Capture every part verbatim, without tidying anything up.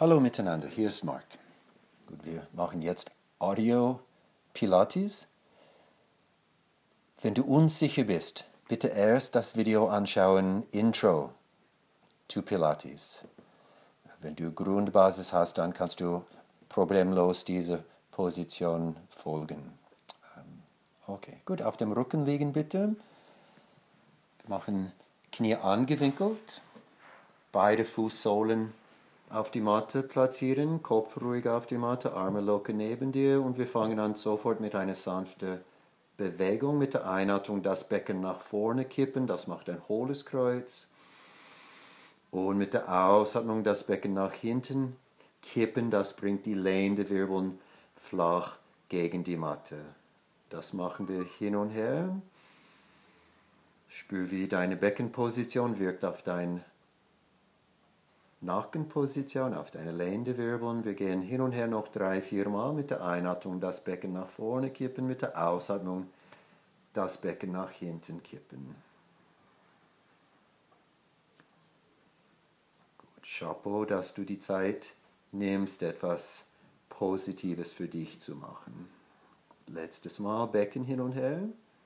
Hallo miteinander, hier ist Mark. Gut, wir machen jetzt Audio Pilates. Wenn du unsicher bist, bitte erst das Video anschauen, Intro to Pilates. Wenn du Grundbasis hast, dann kannst du problemlos diese Position folgen. Okay, gut, auf dem Rücken liegen bitte. Wir machen Knie angewinkelt, beide Fußsohlen auf die Matte platzieren, Kopf ruhig auf die Matte, Arme locker neben dir und wir fangen an sofort mit einer sanften Bewegung. Mit der Einatmung das Becken nach vorne kippen, das macht ein hohles Kreuz. Und mit der Ausatmung das Becken nach hinten kippen, das bringt die lähmende Wirbeln flach gegen die Matte. Das machen wir hin und her. Spür, wie deine Beckenposition wirkt auf dein Nackenposition, auf deine lähmende Wirbeln. Wir gehen hin und her noch drei, vier Mal mit der Einatmung das Becken nach vorne kippen, mit der Ausatmung das Becken nach hinten kippen. Gut, Chapeau, dass du die Zeit nimmst, etwas Positives für dich zu machen. Letztes Mal Becken hin und her.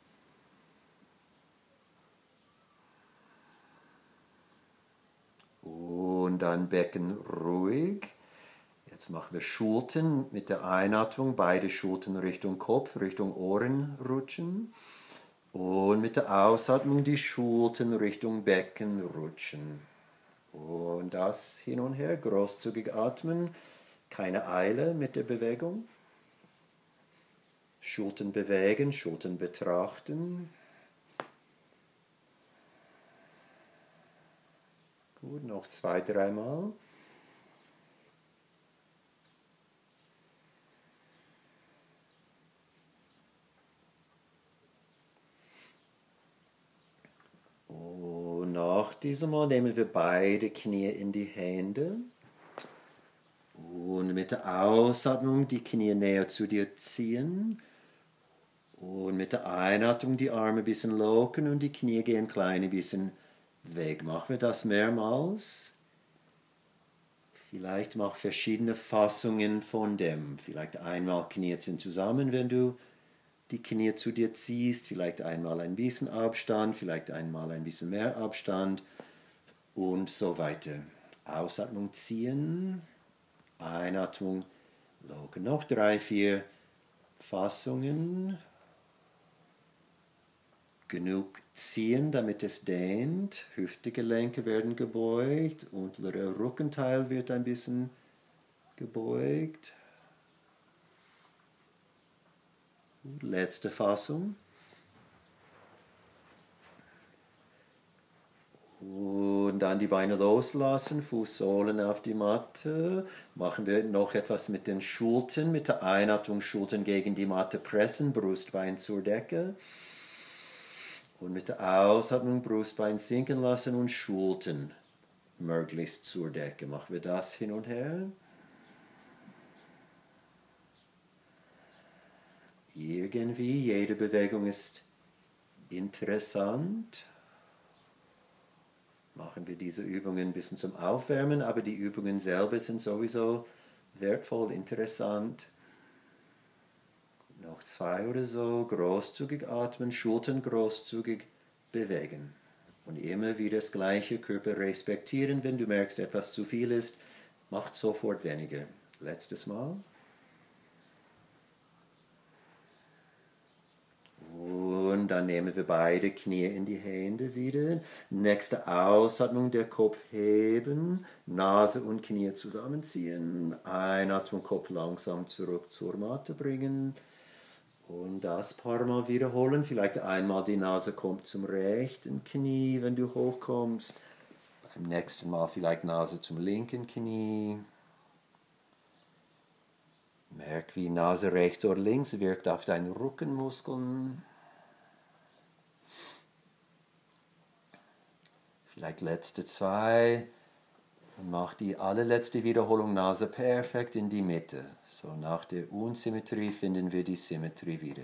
Und dann Becken ruhig. Jetzt machen wir Schultern mit der Einatmung, beide Schultern Richtung Kopf, Richtung Ohren rutschen. Und mit der Ausatmung die Schultern Richtung Becken rutschen. Und das hin und her, großzügig atmen, keine Eile mit der Bewegung. Schultern bewegen, Schultern betrachten. Gut, noch zwei, dreimal. Und nach diesem Mal nehmen wir beide Knie in die Hände. Und mit der Ausatmung die Knie näher zu dir ziehen. Und mit der Einatmung die Arme ein bisschen lockern und die Knie gehen ein kleines bisschen weg. Machen wir das mehrmals. Vielleicht mach verschiedene Fassungen von dem. Vielleicht einmal Knie sind zusammen, wenn du die Knie zu dir ziehst. Vielleicht einmal ein bisschen Abstand, vielleicht einmal ein bisschen mehr Abstand und so weiter. Ausatmung ziehen, Einatmung lockern. Noch drei, vier Fassungen. Genug ziehen, damit es dehnt. Hüftgelenke werden gebeugt. Unterer Rückenteil wird ein bisschen gebeugt. Letzte Fassung. Und dann die Beine loslassen, Fußsohlen auf die Matte. Machen wir noch etwas mit den Schultern. Mit der Einatmung Schultern gegen die Matte pressen, Brustbein zur Decke. Und mit der Ausatmung Brustbein sinken lassen und Schultern möglichst zur Decke. Machen wir das hin und her. Irgendwie, jede Bewegung ist interessant. Machen wir diese Übungen ein bisschen zum Aufwärmen, aber die Übungen selber sind sowieso wertvoll, interessant. Noch zwei oder so, großzügig atmen, Schultern großzügig bewegen. Und immer wieder das gleiche, Körper respektieren. Wenn du merkst, etwas zu viel ist, mach sofort weniger. Letztes Mal. Und dann nehmen wir beide Knie in die Hände wieder. Nächste Ausatmung, der Kopf heben, Nase und Knie zusammenziehen. Einatmung, Kopf langsam zurück zur Matte bringen. Und das paar Mal wiederholen. Vielleicht einmal die Nase kommt zum rechten Knie, wenn du hochkommst. Beim nächsten Mal vielleicht Nase zum linken Knie. Merk, wie Nase rechts oder links wirkt auf deine Rückenmuskeln. Vielleicht letzte zwei. Und mach die allerletzte Wiederholung Nase perfekt in die Mitte. So nach der Unsymmetrie finden wir die Symmetrie wieder.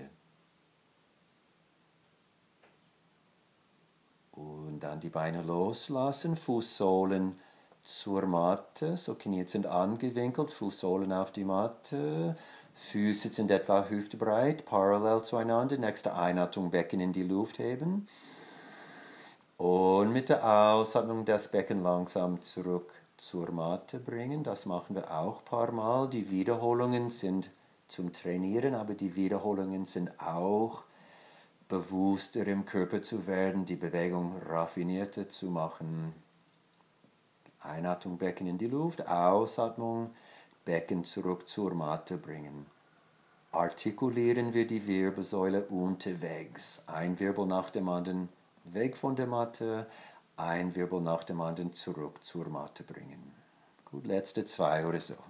Und dann die Beine loslassen, Fußsohlen zur Matte. So, Knie sind angewinkelt, Fußsohlen auf die Matte. Füße sind etwa hüftbreit, parallel zueinander. Nächste Einatmung, Becken in die Luft heben. Und mit der Ausatmung das Becken langsam zurück zur Matte bringen. Das machen wir auch ein paar Mal. Die Wiederholungen sind zum Trainieren, aber die Wiederholungen sind auch bewusster im Körper zu werden, die Bewegung raffinierter zu machen. Einatmung, Becken in die Luft, Ausatmung, Becken zurück zur Matte bringen. Artikulieren wir die Wirbelsäule unterwegs. Ein Wirbel nach dem anderen weg von der Matte, ein Wirbel nach dem anderen zurück zur Matte bringen. Gut, letzte zwei oder so.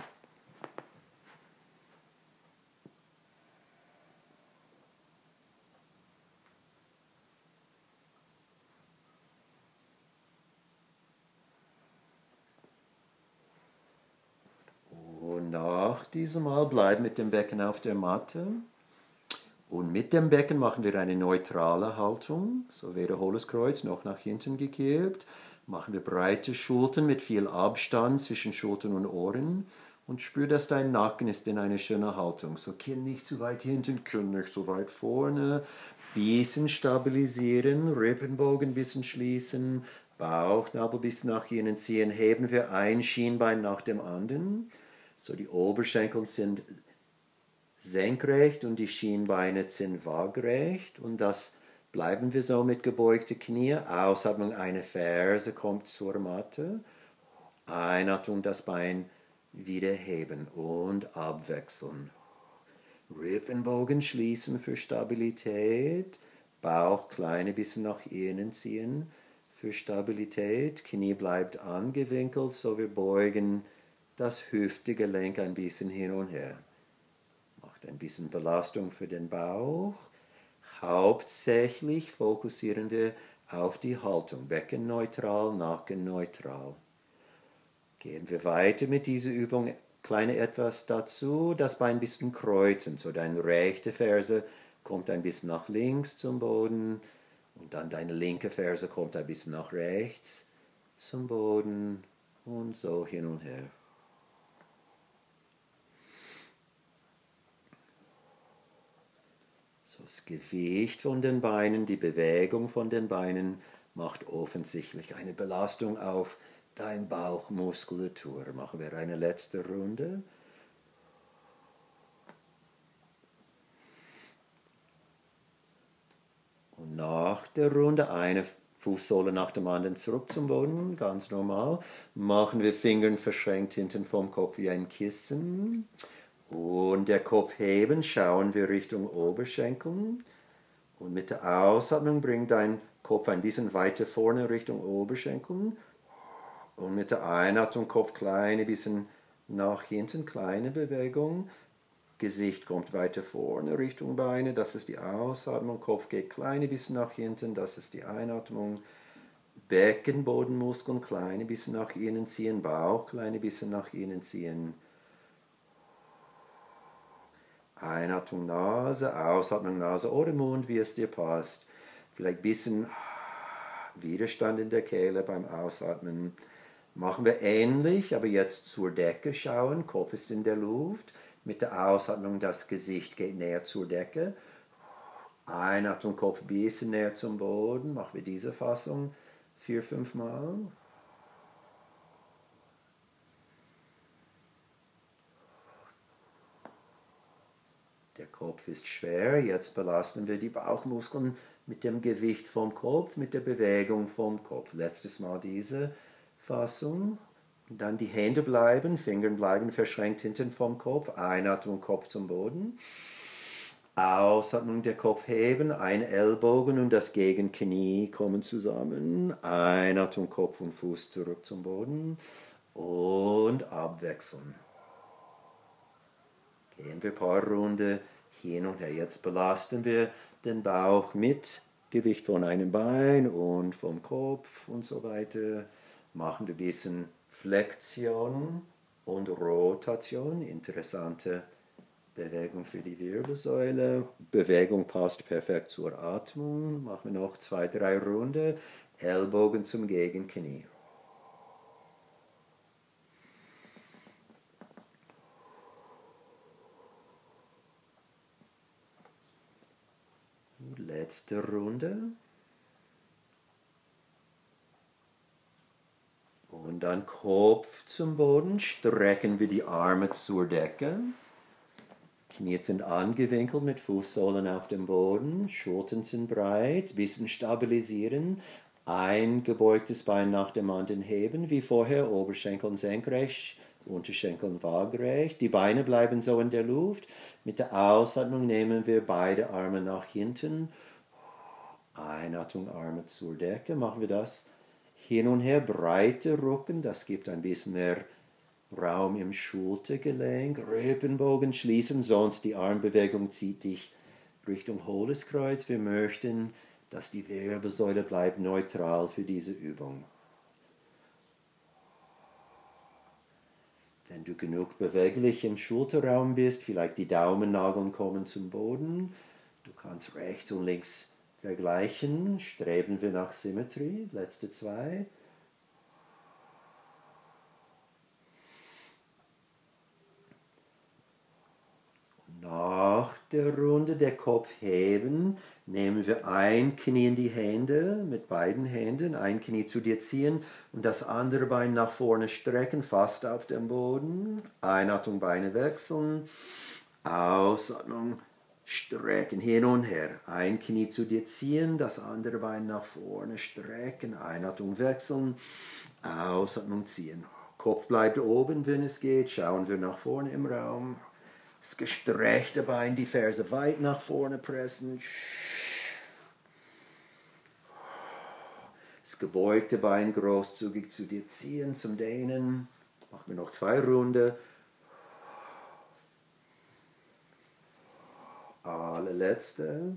Und nach diesem Mal bleiben mit dem Becken auf der Matte. Und mit dem Becken machen wir eine neutrale Haltung. So wäre hohles Kreuz noch nach hinten gekehrt. Machen wir breite Schultern mit viel Abstand zwischen Schultern und Ohren. Und spür, dass dein Nacken ist in einer schönen Haltung. So Kinn nicht zu weit hinten, Kinn nicht so weit vorne. Bisschen stabilisieren, Rippenbogen ein bisschen schließen, Bauchnabel bis nach innen ziehen. Heben wir ein Schienbein nach dem anderen. So die Oberschenkel sind senkrecht und die Schienbeine sind waagrecht. Und das bleiben wir so mit gebeugten Knie. Ausatmung, eine Ferse kommt zur Matte. Einatmung, das Bein wieder heben und abwechseln. Rippenbogen schließen für Stabilität. Bauch kleine bisschen nach innen ziehen für Stabilität. Knie bleibt angewinkelt, so wir beugen das Hüftgelenk ein bisschen hin und her. Macht ein bisschen Belastung für den Bauch. Hauptsächlich fokussieren wir auf die Haltung. Becken neutral, Nacken neutral. Gehen wir weiter mit dieser Übung. Kleine etwas dazu, das Bein ein bisschen kreuzen. So deine rechte Ferse kommt ein bisschen nach links zum Boden und dann deine linke Ferse kommt ein bisschen nach rechts zum Boden und so hin und her. So das Gewicht von den Beinen, die Bewegung von den Beinen macht offensichtlich eine Belastung auf deine Bauchmuskulatur. Machen wir eine letzte Runde. Und nach der Runde eine Fußsohle nach dem anderen zurück zum Boden, ganz normal. Machen wir Fingern verschränkt hinten vom Kopf wie ein Kissen. Und der Kopf heben, schauen wir Richtung Oberschenkel. Und mit der Ausatmung bring dein Kopf ein bisschen weiter vorne Richtung Oberschenkel. Und mit der Einatmung Kopf klein bisschen nach hinten, kleine Bewegung. Gesicht kommt weiter vorne Richtung Beine, das ist die Ausatmung. Kopf geht klein bisschen nach hinten, das ist die Einatmung. Beckenbodenmuskeln klein bisschen nach innen ziehen, Bauch klein bisschen nach innen ziehen. Einatmung Nase, Ausatmung Nase oder Mund, wie es dir passt. Vielleicht ein bisschen Widerstand in der Kehle beim Ausatmen. Machen wir ähnlich, aber jetzt zur Decke schauen. Kopf ist in der Luft. Mit der Ausatmung das Gesicht geht näher zur Decke. Einatmung, Kopf ein bisschen näher zum Boden. Machen wir diese Fassung vier, fünf Mal. Der Kopf ist schwer. Jetzt belasten wir die Bauchmuskeln mit dem Gewicht vom Kopf, mit der Bewegung vom Kopf. Letztes Mal diese Fassung. Und dann die Hände bleiben, Finger bleiben verschränkt hinten vom Kopf. Einatmung, Kopf zum Boden. Ausatmung, der Kopf heben, ein Ellbogen und das Gegenknie kommen zusammen. Einatmung, Kopf und Fuß zurück zum Boden. Und abwechseln. Gehen wir ein paar Runden hin und her. Jetzt belasten wir den Bauch mit Gewicht von einem Bein und vom Kopf und so weiter. Machen wir ein bisschen Flexion und Rotation. Interessante Bewegung für die Wirbelsäule. Bewegung passt perfekt zur Atmung. Machen wir noch zwei, drei Runden. Ellbogen zum Gegenknie. Letzte Runde. Und dann Kopf zum Boden, strecken wir die Arme zur Decke. Knie sind angewinkelt mit Fußsohlen auf dem Boden, Schultern sind breit, bisschen stabilisieren, ein gebeugtes Bein nach dem anderen heben, wie vorher, Oberschenkeln senkrecht, Unterschenkeln waagerecht, die Beine bleiben so in der Luft. Mit der Ausatmung nehmen wir beide Arme nach hinten, Einatmung, Arme zur Decke, machen wir das hin und her, breite Rücken, das gibt ein bisschen mehr Raum im Schultergelenk, Rippenbogen schließen, sonst die Armbewegung zieht dich Richtung hohles Kreuz. Wir möchten, dass die Wirbelsäule bleibt neutral für diese Übung. Wenn du genug beweglich im Schulterraum bist, vielleicht die Daumennageln kommen zum Boden. Du kannst rechts und links vergleichen. Streben wir nach Symmetrie. Letzte zwei. Nach der Runde der Kopf heben, nehmen wir ein Knie in die Hände, mit beiden Händen, ein Knie zu dir ziehen und das andere Bein nach vorne strecken, fast auf dem Boden. Einatmung, Beine wechseln. Ausatmung, strecken, hin und her. Ein Knie zu dir ziehen, das andere Bein nach vorne strecken. Einatmung wechseln. Ausatmung ziehen. Kopf bleibt oben, wenn es geht. Schauen wir nach vorne im Raum. Das gestreckte Bein, die Ferse weit nach vorne pressen. Das gebeugte Bein großzügig zu dir ziehen, zum Dehnen. Machen wir noch zwei Runden. Allerletzte.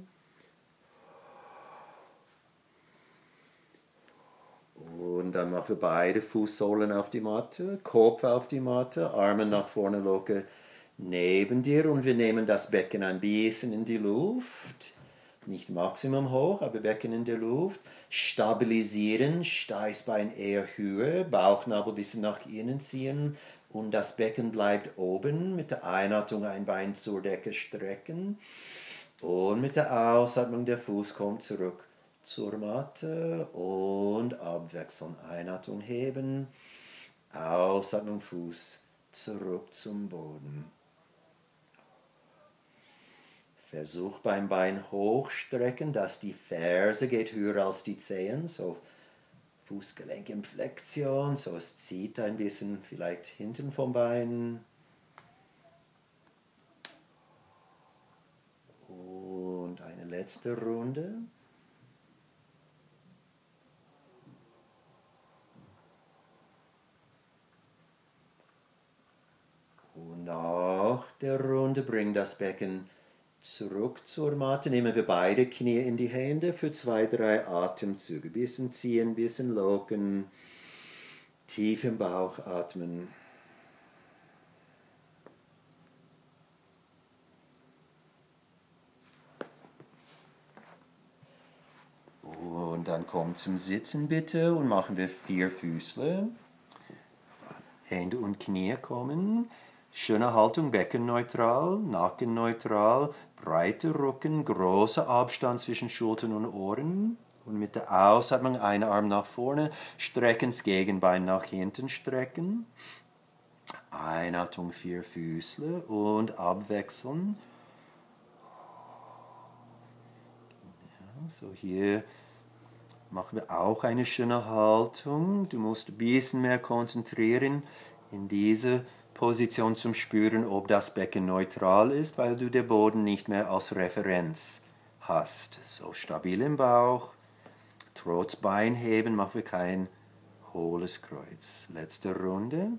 Und dann machen wir beide Fußsohlen auf die Matte, Kopf auf die Matte, Arme nach vorne locker neben dir und wir nehmen das Becken ein bisschen in die Luft. Nicht maximum hoch, aber Becken in der Luft. Stabilisieren, Steißbein eher höher, Bauchnabel ein bisschen nach innen ziehen und das Becken bleibt oben. Mit der Einatmung ein Bein zur Decke strecken und mit der Ausatmung der Fuß kommt zurück zur Matte und abwechseln. Einatmung heben, Ausatmung Fuß zurück zum Boden. Versuch beim Bein hochstrecken, dass die Ferse geht höher als die Zehen, so Fußgelenk in Flexion, so es zieht ein bisschen vielleicht hinten vom Bein. Und eine letzte Runde. Und nach der Runde bring das Becken zurück zur Matte. Nehmen wir beide Knie in die Hände für zwei, drei Atemzüge. Bisschen ziehen, bisschen locken. Tief im Bauch atmen. Und dann komm zum Sitzen bitte und machen wir vier Füßle. Hände und Knie kommen. Schöne Haltung, Becken neutral, Nacken neutral, breiter Rücken, großer Abstand zwischen Schultern und Ohren. Und mit der Ausatmung einen Arm nach vorne, strecken, das Gegenbein nach hinten strecken. Einatmung, vier Füßle und abwechseln. Ja, so hier machen wir auch eine schöne Haltung. Du musst ein bisschen mehr konzentrieren in diese Position zum Spüren, ob das Becken neutral ist, weil du den Boden nicht mehr als Referenz hast. So stabil im Bauch, trotz Beinheben machen wir kein hohles Kreuz. Letzte Runde.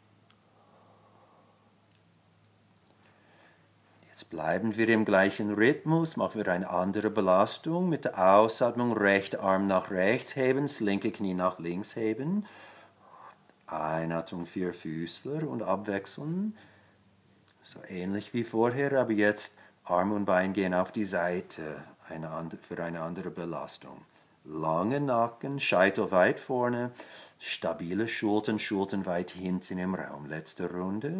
Jetzt bleiben wir im gleichen Rhythmus, machen wir eine andere Belastung. Mit der Ausatmung rechter Arm nach rechts heben, das linke Knie nach links heben. Einatmung, vier Füßler und abwechseln. So ähnlich wie vorher, aber jetzt Arm und Bein gehen auf die Seite eine andere, für eine andere Belastung. Lange Nacken, Scheitel weit vorne, stabile Schultern, Schultern weit hinten im Raum. Letzte Runde.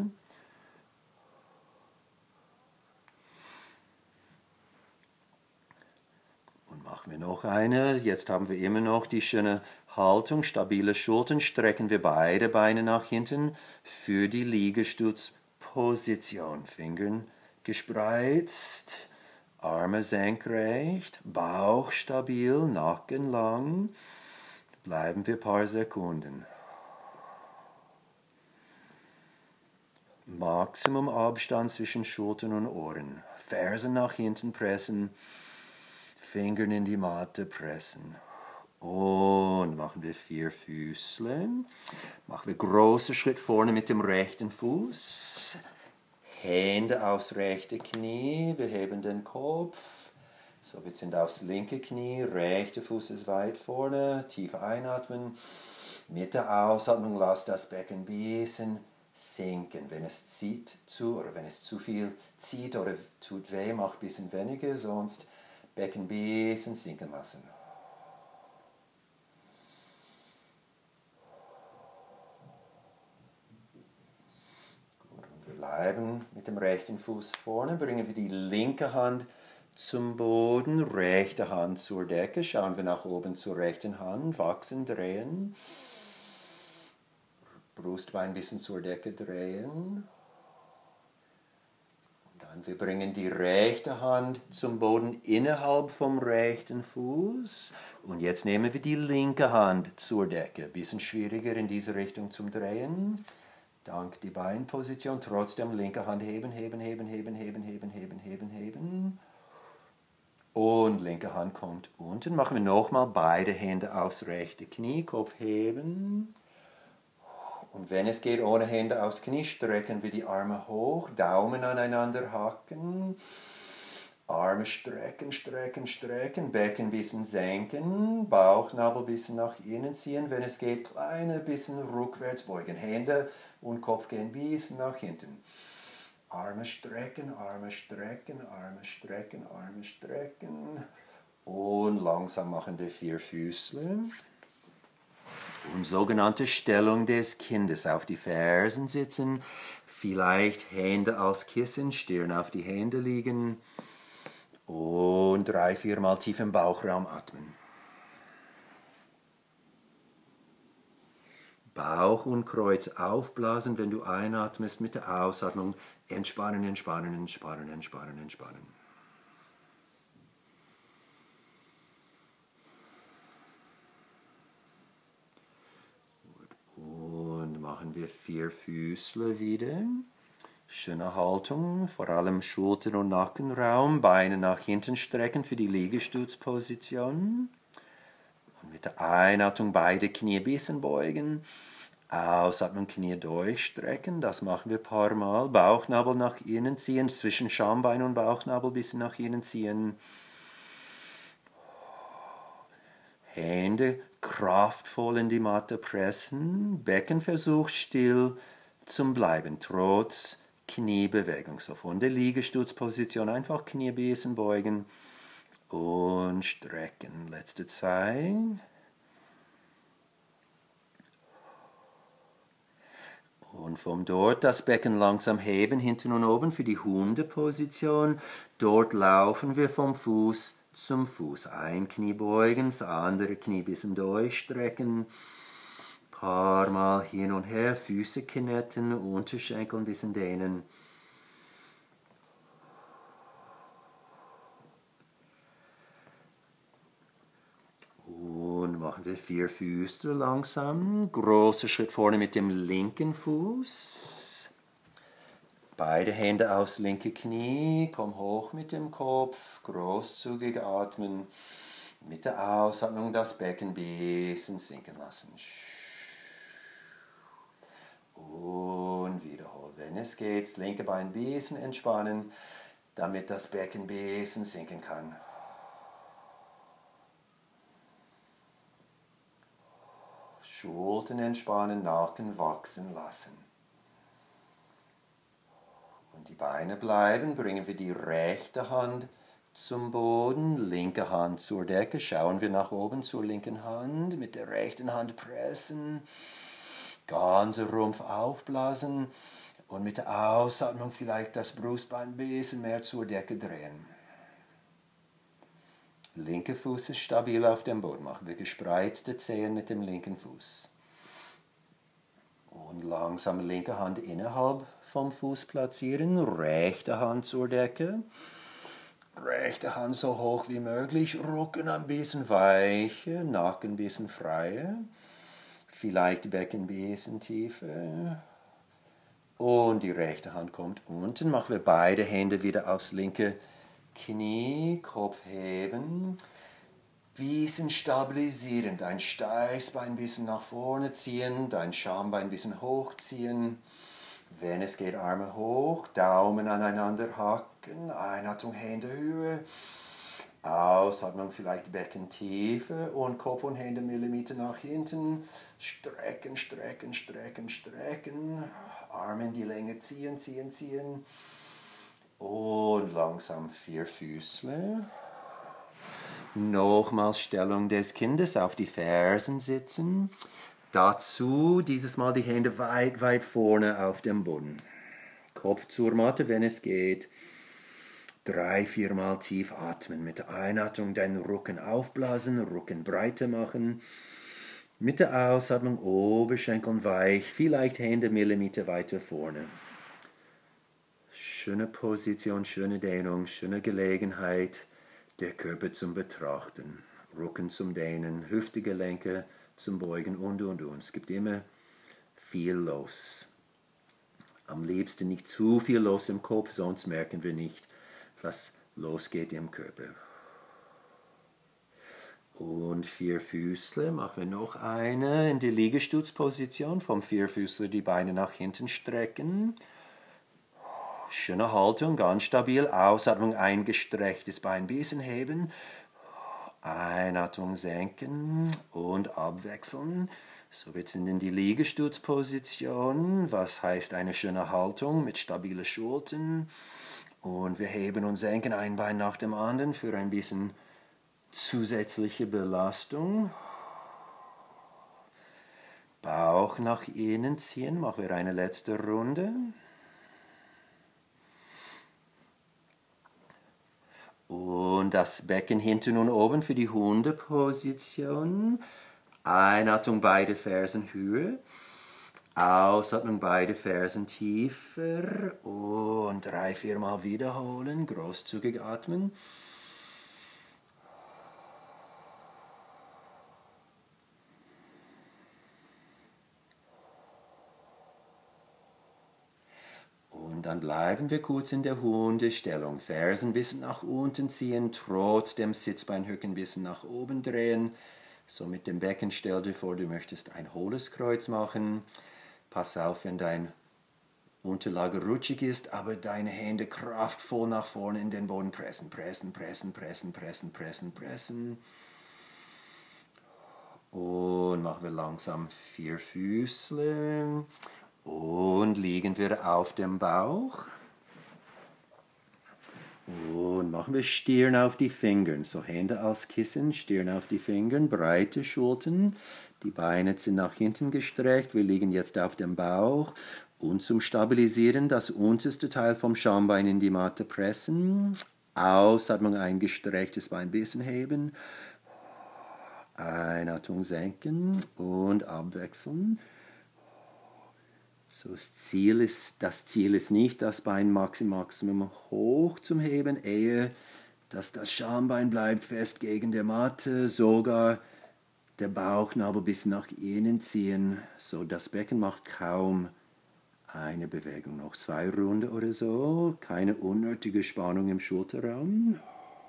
wir noch eine. Jetzt haben wir immer noch die schöne Haltung, stabile Schultern. Strecken wir beide Beine nach hinten für die Liegestützposition. Fingern gespreizt, Arme senkrecht, Bauch stabil, Nacken lang. Bleiben wir ein paar Sekunden. Maximum Abstand zwischen Schultern und Ohren. Fersen nach hinten pressen, Fingern in die Matte pressen. Und machen wir vier Füßle. Machen wir großen Schritt vorne mit dem rechten Fuß. Hände aufs rechte Knie, wir heben den Kopf. So, wir sind aufs linke Knie, rechter Fuß ist weit vorne. Tief einatmen. Mit der Ausatmung lass das Becken ein bisschen sinken. Wenn es zieht zu oder wenn es zu viel zieht oder tut weh, mach ein bisschen weniger, sonst Becken ein bisschen sinken lassen. Gut, und wir bleiben mit dem rechten Fuß vorne, bringen wir die linke Hand zum Boden, rechte Hand zur Decke, schauen wir nach oben zur rechten Hand, wachsen, drehen. Brustbein ein bisschen zur Decke drehen. Und dann wir bringen die rechte Hand zum Boden innerhalb vom rechten Fuß. Und jetzt nehmen wir die linke Hand zur Decke. Ein bisschen schwieriger in diese Richtung zum Drehen. Dank die Beinposition. Trotzdem linke Hand heben, heben, heben, heben, heben, heben, heben, heben, heben. Und linke Hand kommt unten. Machen wir nochmal beide Hände aufs rechte Knie. Kopf heben. Und wenn es geht, ohne Hände aufs Knie, strecken wir die Arme hoch, Daumen aneinander hacken, Arme strecken, strecken, strecken, Becken ein bisschen senken, Bauchnabel ein bisschen nach innen ziehen, wenn es geht, kleine bisschen rückwärts beugen, Hände und Kopf gehen ein bisschen nach hinten. Arme strecken, Arme strecken, Arme strecken, Arme strecken und langsam machen wir vier Füßle. Und sogenannte Stellung des Kindes, auf die Fersen sitzen, vielleicht Hände als Kissen, Stirn auf die Hände liegen und drei, viermal tief im Bauchraum atmen. Bauch und Kreuz aufblasen, wenn du einatmest, mit der Ausatmung entspannen, entspannen, entspannen, entspannen, entspannen. Und machen wir vier Füßle wieder. Schöne Haltung, vor allem Schulter- und Nackenraum, Beine nach hinten strecken für die Liegestützposition. Und mit der Einatmung beide Knie ein bisschen beugen. Ausatmung, Knie durchstrecken, das machen wir ein paar Mal. Bauchnabel nach innen ziehen, zwischen Schambein und Bauchnabel ein bisschen nach innen ziehen. Hände kraftvoll in die Matte pressen, Beckenversuch still zum Bleiben, trotz Kniebewegung. So von der Liegestützposition einfach Knie ein bisschen beugen und strecken. Letzte zwei. Und von dort das Becken langsam heben, hinten und oben für die Hundeposition. Dort laufen wir vom Fuß zum Fuß. Ein Knie beugen, das andere Knie ein bisschen durchstrecken. Paar Mal hin und her, Füße knetten, Unterschenkel ein bisschen dehnen. Und machen wir vier Füße langsam. Großer Schritt vorne mit dem linken Fuß. Beide Hände aufs linke Knie, komm hoch mit dem Kopf, großzügig atmen. Mit der Ausatmung das Becken ein bisschen sinken lassen. Und wiederholen. Wenn es geht, das linke Bein ein bisschen entspannen, damit das Becken ein bisschen sinken kann. Schultern entspannen, Nacken wachsen lassen. Und die Beine bleiben, bringen wir die rechte Hand zum Boden, linke Hand zur Decke, schauen wir nach oben zur linken Hand, mit der rechten Hand pressen, ganzer Rumpf aufblasen und mit der Ausatmung vielleicht das Brustbein ein bisschen mehr zur Decke drehen. Linker Fuß ist stabil auf dem Boden. Machen wir gespreizte Zehen mit dem linken Fuß. Und langsam linke Hand innerhalb vom Fuß platzieren. Rechte Hand zur Decke. Rechte Hand so hoch wie möglich. Rücken ein bisschen weicher. Nacken ein bisschen freier. Vielleicht Becken ein bisschen tiefer. Und die rechte Hand kommt unten. Machen wir beide Hände wieder aufs linke Knie. Kopf heben. Bisschen stabilisieren. Dein Steißbein ein bisschen nach vorne ziehen. Dein Schambein ein bisschen hochziehen. Wenn es geht, Arme hoch. Daumen aneinander hacken. Einatmung, Hände Höhe. Ausatmung, vielleicht Beckentiefe und Kopf und Hände Millimeter nach hinten. Strecken, strecken, strecken, strecken. Arme in die Länge ziehen, ziehen, ziehen. Und langsam Vierfüßler. Nochmals Stellung des Kindes auf die Fersen sitzen. Dazu dieses Mal die Hände weit, weit vorne auf dem Boden. Kopf zur Matte, wenn es geht. Drei, viermal tief atmen. Mit der Einatmung deinen Rücken aufblasen, Rücken breiter machen. Mit der Ausatmung Oberschenkel weich, vielleicht Hände Millimeter weiter vorne. Schöne Position, schöne Dehnung, schöne Gelegenheit, der Körper zum Betrachten. Rücken zum Dehnen, Hüftgelenke zum Beugen und, und, und. Es gibt immer viel los. Am liebsten nicht zu viel los im Kopf, sonst merken wir nicht, was losgeht im Körper. Und Vierfüßler, machen wir noch eine in die Liegestützposition. Vom Vierfüßler die Beine nach hinten strecken. Schöne Haltung, ganz stabil. Ausatmung, eingestrechtes Bein ein bisschen heben. Einatmung senken und abwechseln. So, wir sind in die Liegestützposition. Was heißt eine schöne Haltung mit stabilen Schultern? Und wir heben und senken ein Bein nach dem anderen für ein bisschen zusätzliche Belastung. Bauch nach innen ziehen. Machen wir eine letzte Runde. Und das Becken hinten und oben für die Hundeposition. Einatmung, beide Fersen höher. Ausatmung, beide Fersen tiefer und drei, viermal wiederholen, großzügig atmen. Und dann bleiben wir kurz in der Hundestellung. Fersen ein bisschen nach unten ziehen, trotzdem Sitzbeinhöcken ein bisschen nach oben drehen. So mit dem Becken stell dir vor, du möchtest ein hohles Kreuz machen. Pass auf, wenn dein Unterlage rutschig ist, aber deine Hände kraftvoll nach vorne in den Boden pressen. Pressen, pressen, pressen, pressen, pressen, pressen. Und machen wir langsam Vierfüßler. Und liegen wir auf dem Bauch. Und machen wir Stirn auf die Finger. So Hände als Kissen, Stirn auf die Finger, breite Schultern. Die Beine sind nach hinten gestreckt. Wir liegen jetzt auf dem Bauch. Und zum Stabilisieren das unterste Teil vom Schambein in die Matte pressen. Ausatmung, ein gestrechtes Bein ein bisschen heben. Einatmung senken und abwechseln. So das Ziel ist, das Ziel ist nicht, das Bein maximum, maximum hoch zum Heben, eher, dass das Schambein bleibt fest gegen der Matte, sogar der Bauchnabel bis nach innen ziehen. So, das Becken macht kaum eine Bewegung. Noch zwei Runden oder so, keine unnötige Spannung im Schulterraum.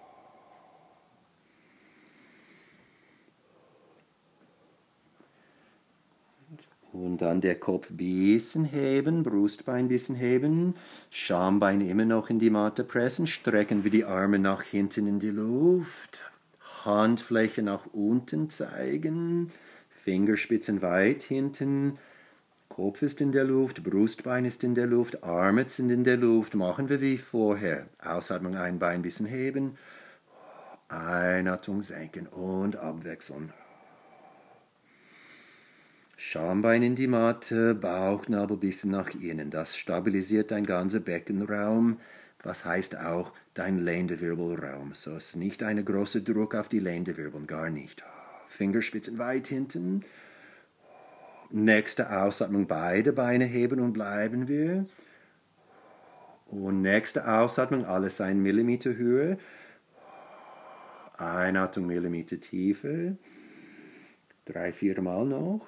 Und dann der Kopf ein bisschen heben, Brustbein ein bisschen heben, Schambein immer noch in die Matte pressen, strecken wir die Arme nach hinten in die Luft, Handfläche nach unten zeigen, Fingerspitzen weit hinten, Kopf ist in der Luft, Brustbein ist in der Luft, Arme sind in der Luft, machen wir wie vorher. Ausatmung, ein Bein ein bisschen heben, Einatmung senken und abwechseln. Schambein in die Matte, Bauchnabel ein bisschen nach innen. Das stabilisiert dein ganzer Beckenraum was heißt auch dein Lendenwirbelraum. So ist nicht ein großer Druck auf die Lendenwirbeln, gar nicht. Fingerspitzen weit hinten. Nächste Ausatmung, beide Beine heben und bleiben wir. Und nächste Ausatmung, alles ein Millimeter Höhe. Einatmung, Millimeter Tiefe. Drei, vier Mal noch.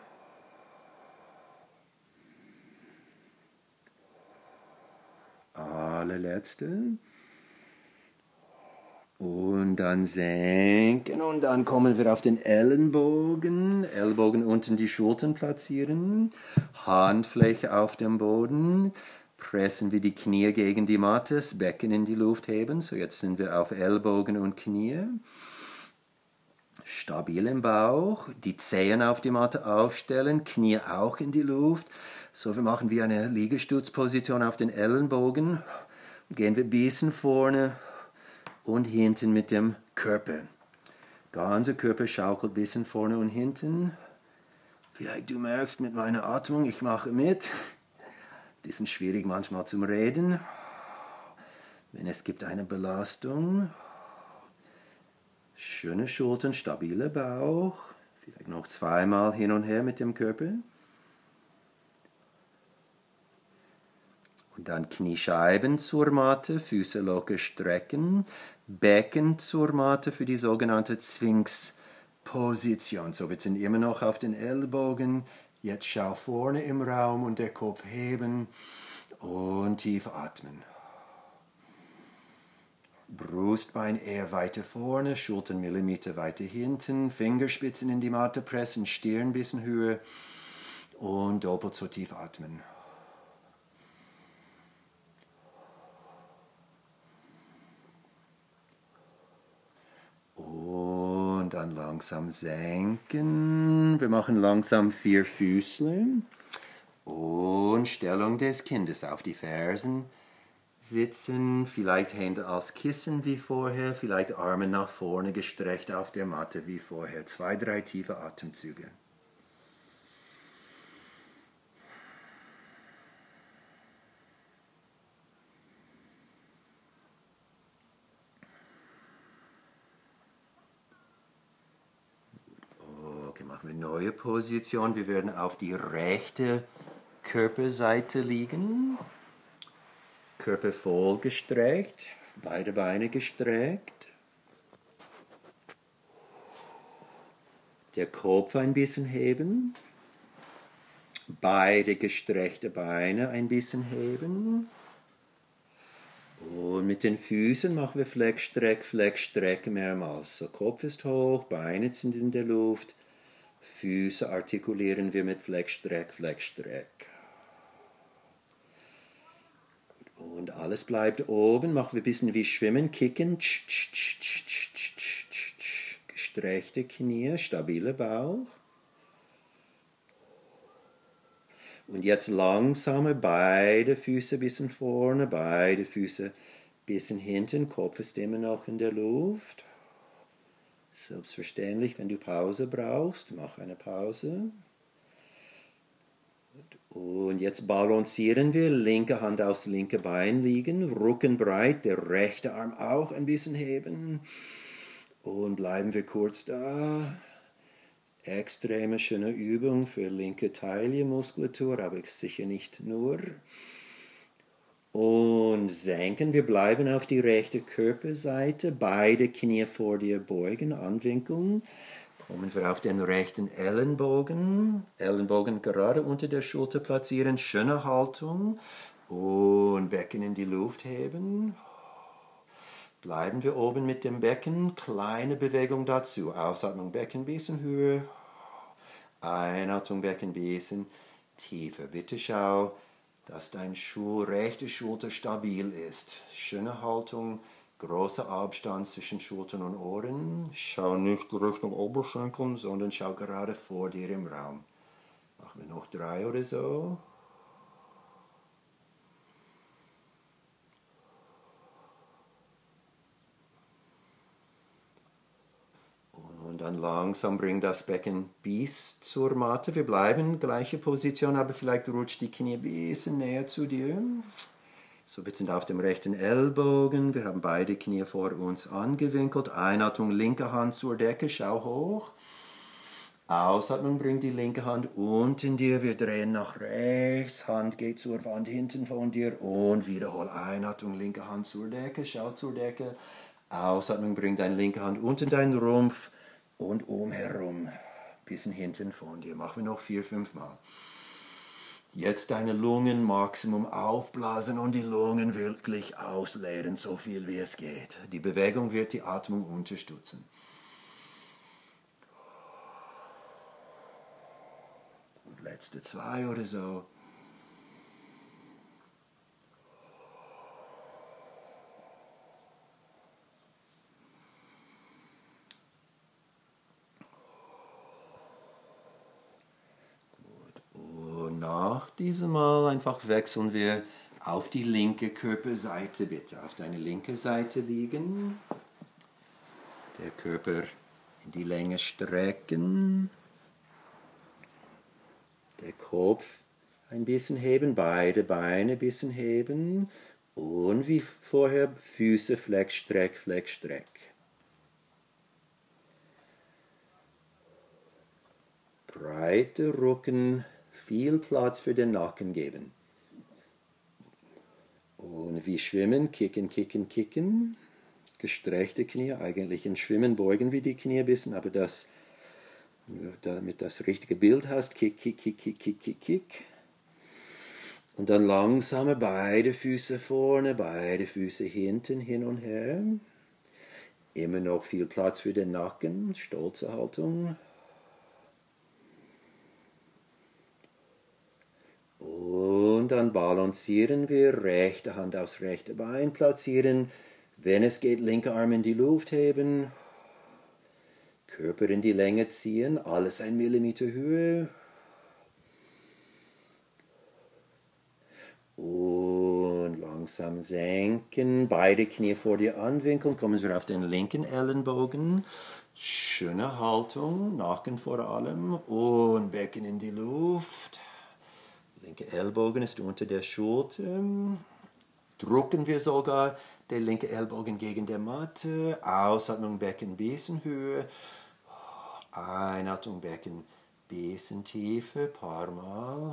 Allerletzte. Und dann senken und dann kommen wir auf den Ellenbogen. Ellbogen unten die Schultern platzieren. Handfläche auf dem Boden. Pressen wir die Knie gegen die Matte, das Becken in die Luft heben. So, jetzt sind wir auf Ellbogen und Knie. Stabil im Bauch. Die Zehen auf die Matte aufstellen. Knie auch in die Luft. So, wir machen wie eine Liegestützposition auf den Ellenbogen. Gehen wir ein bisschen vorne und hinten mit dem Körper. Ganzer Körper schaukelt ein bisschen vorne und hinten. Vielleicht du merkst mit meiner Atmung, ich mache mit. Bisschen schwierig manchmal zum Reden. Wenn es gibt eine Belastung. Schöne Schultern, stabiler Bauch. Vielleicht noch zweimal hin und her mit dem Körper. Und dann Kniescheiben zur Matte, Füße locker strecken. Becken zur Matte für die sogenannte Sphinx-Position. So, wir sind immer noch auf den Ellbogen. Jetzt schau vorne im Raum und der Kopf heben und tief atmen. Brustbein eher weiter vorne, Schultern Millimeter weiter hinten, Fingerspitzen in die Matte pressen, Stirn ein bisschen höher und doppelt so tief atmen. Und dann langsam senken. Wir machen langsam vier Füßle. Und Stellung des Kindes auf die Fersen sitzen. Vielleicht Hände als Kissen wie vorher. Vielleicht Arme nach vorne gestreckt auf der Matte wie vorher. Zwei, drei tiefe Atemzüge. Machen wir eine neue Position. Wir werden auf die rechte Körperseite liegen. Körper voll gestreckt. Beide Beine gestreckt. Der Kopf ein bisschen heben. Beide gestreckte Beine ein bisschen heben. Und mit den Füßen machen wir Fleck, Streck, Fleck, Streck mehrmals. So, Kopf ist hoch, Beine sind in der Luft. Füße artikulieren wir mit Fleck, Streck, Fleck, Streck. Gut, und alles bleibt oben. Machen wir ein bisschen wie Schwimmen, Kicken. Gestreckte Knie, stabiler Bauch. Und jetzt langsamer, beide Füße ein bisschen vorne, beide Füße ein bisschen hinten. Kopf ist immer noch in der Luft. Selbstverständlich, wenn du Pause brauchst, mach eine Pause. Und jetzt balancieren wir, linke Hand aufs linke Bein liegen, Rücken breit, der rechte Arm auch ein bisschen heben. Und bleiben wir kurz da. Extreme schöne Übung für linke Taillenmuskulatur, aber sicher nicht nur. Und senken, wir bleiben auf die rechte Körperseite, beide Knie vor dir beugen, anwinkeln. Kommen wir auf den rechten Ellenbogen, Ellenbogen gerade unter der Schulter platzieren, schöne Haltung. Und Becken in die Luft heben. Bleiben wir oben mit dem Becken, kleine Bewegung dazu. Ausatmung, Becken ein bisschen höher. Einatmung, Becken ein bisschen tiefer. Bitte schau, dass dein Schuh, rechte Schulter stabil ist. Schöne Haltung, großer Abstand zwischen Schultern und Ohren. Schau nicht Richtung Oberschenkeln, sondern schau gerade vor dir im Raum. Machen wir noch drei oder so. Und dann langsam bring das Becken bis zur Matte. Wir bleiben in gleicher Position, aber vielleicht rutscht die Knie ein bisschen näher zu dir. So, wir sind auf dem rechten Ellbogen. Wir haben beide Knie vor uns angewinkelt. Einatmung, linke Hand zur Decke, schau hoch. Ausatmung, bring die linke Hand unten dir. Wir drehen nach rechts. Hand geht zur Wand hinten von dir. Und wiederhol. Einatmung, linke Hand zur Decke, schau zur Decke. Ausatmung, bring deine linke Hand unter deinen Rumpf und umherum. Bisschen hinten von dir. Machen wir noch vier, fünf Mal. Jetzt deine Lungen Maximum aufblasen und die Lungen wirklich ausleeren, so viel wie es geht. Die Bewegung wird die Atmung unterstützen. Und letzte zwei oder so. Nach diesem Mal einfach wechseln wir auf die linke Körperseite, bitte. Auf deine linke Seite liegen. Der Körper in die Länge strecken. Der Kopf ein bisschen heben, beide Beine ein bisschen heben. Und wie vorher Füße Fleck, Streck, Fleck, Streck. Breite Rücken. Viel Platz für den Nacken geben. Und wie schwimmen, kicken, kicken, kicken. Gestreckte Knie, eigentlich in Schwimmen beugen wir die Knie ein bisschen, aber das, damit das richtige Bild hast, kick, kick, kick, kick, kick, kick, kick. Und dann langsam beide Füße vorne, beide Füße hinten, hin und her. Immer noch viel Platz für den Nacken, stolze Haltung. Und dann balancieren wir, rechte Hand aufs rechte Bein platzieren. Wenn es geht, linke Arm in die Luft heben. Körper in die Länge ziehen, alles ein Millimeter Höhe. Und langsam senken, beide Knie vor dir anwinkeln. Kommen wir auf den linken Ellenbogen. Schöne Haltung, Nacken vor allem. Und Becken in die Luft. Linke Ellbogen ist unter der Schulter. Drücken wir sogar den linken Ellbogen gegen die Matte. Ausatmung, Becken ein bisschen höher. Einatmung, Becken ein bisschen tiefer, ein paar Mal.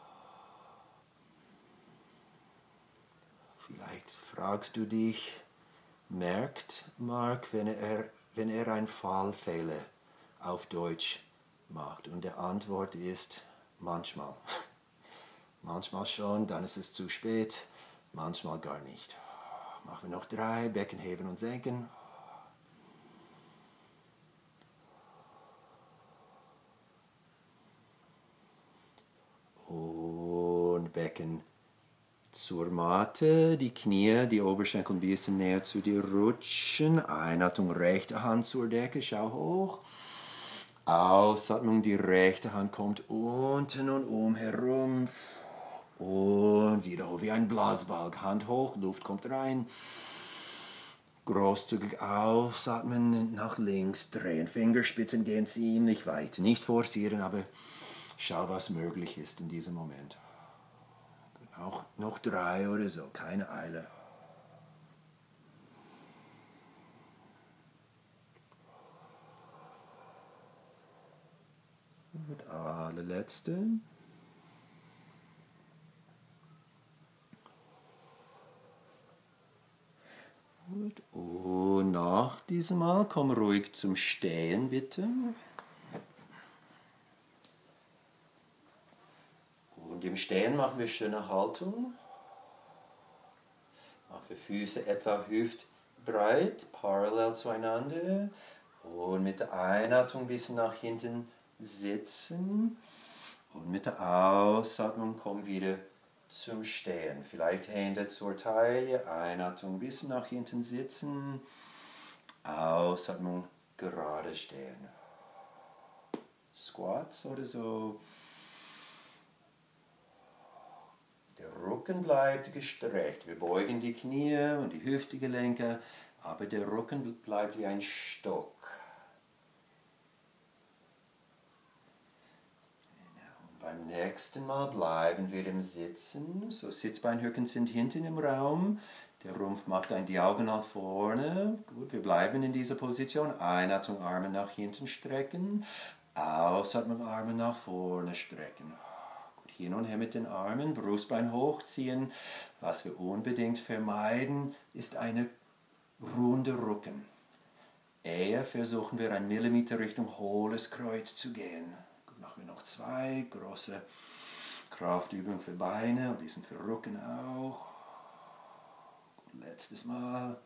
Vielleicht fragst du dich, merkt Mark, wenn er, wenn er einen Fallfehler auf Deutsch macht? Und die Antwort ist manchmal. Manchmal schon, dann ist es zu spät, manchmal gar nicht. Machen wir noch drei, Becken heben und senken. Und Becken zur Matte, die Knie, die Oberschenkel ein bisschen näher zu dir rutschen. Einatmung, rechte Hand zur Decke, schau hoch. Ausatmung, die rechte Hand kommt unten und umherum. Und wieder wie ein Blasbalg, Hand hoch, Luft kommt rein. Großzügig ausatmen, nach links drehen. Fingerspitzen gehen ziemlich weit. Nicht forcieren, aber schau, was möglich ist in diesem Moment. Auch noch drei oder so, keine Eile. Und allerletzte. Gut. Und nach diesem Mal komm ruhig zum Stehen, bitte. Und im Stehen machen wir schöne Haltung. Machen wir Füße etwa hüftbreit, parallel zueinander. Und mit der Einatmung ein bisschen nach hinten sitzen. Und mit der Ausatmung komm wieder zum Stehen. Vielleicht Hände zur Taille, Einatmung ein bisschen nach hinten sitzen, Ausatmung gerade stehen. Squats oder so. Der Rücken bleibt gestreckt. Wir beugen die Knie und die Hüftgelenke, aber der Rücken bleibt wie ein Stock. Beim nächsten Mal bleiben wir im Sitzen. So, Sitzbeinhöcken sind hinten im Raum. Der Rumpf macht ein Diagonal vorne. Gut, wir bleiben in dieser Position. Einatmung, Arme nach hinten strecken. Ausatmung, Arme nach vorne strecken. Gut, hin und her mit den Armen, Brustbein hochziehen. Was wir unbedingt vermeiden, ist eine ruhende Rücken. Eher versuchen wir ein Millimeter Richtung hohles Kreuz zu gehen. Gut, machen wir noch zwei große Kraftübungen für Beine, ein bisschen für Rücken auch. Gut, letztes Mal.